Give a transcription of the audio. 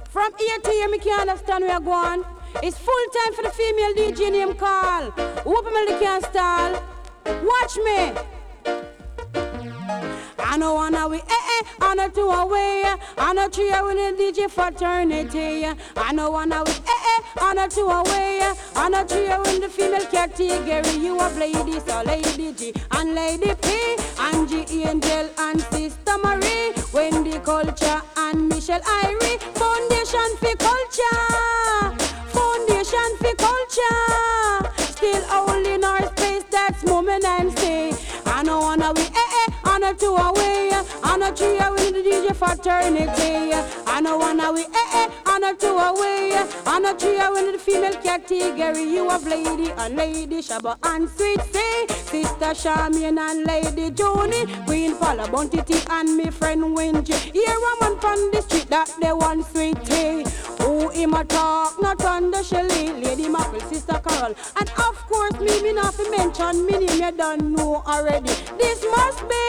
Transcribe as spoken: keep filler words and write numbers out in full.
From here to here, me can't understand where I go on. It's full time for the female D J name call. Open my lick and stall. Watch me. I know wanna we eh eh, I know two away. I know three with the D J fraternity. I know wanna we eh eh, I know two away. I know three with the female category. You have lady, so Lady G and Lady P, Angie Angel and Sister Marie, Wendy Culture and Michelle Irie. Foundation for culture, foundation for culture. Still holding our space, that's moment and stay. I know wanna we eh eh, I know two away. I know three with the D J fraternity. I know wanna we eh eh, I know two away. I know three with the female category. You have Lady and Lady Shabba and Sweet C, Sister Charmian and Lady Joni, Queen Paula Bounty T and me friend Wingy. Here a man from the street that they want Sweet Tea. Who him a talk, not under Shelly, Lady Maple, Sister Carol, and of course me, me not to mention me name you don't know already. This must be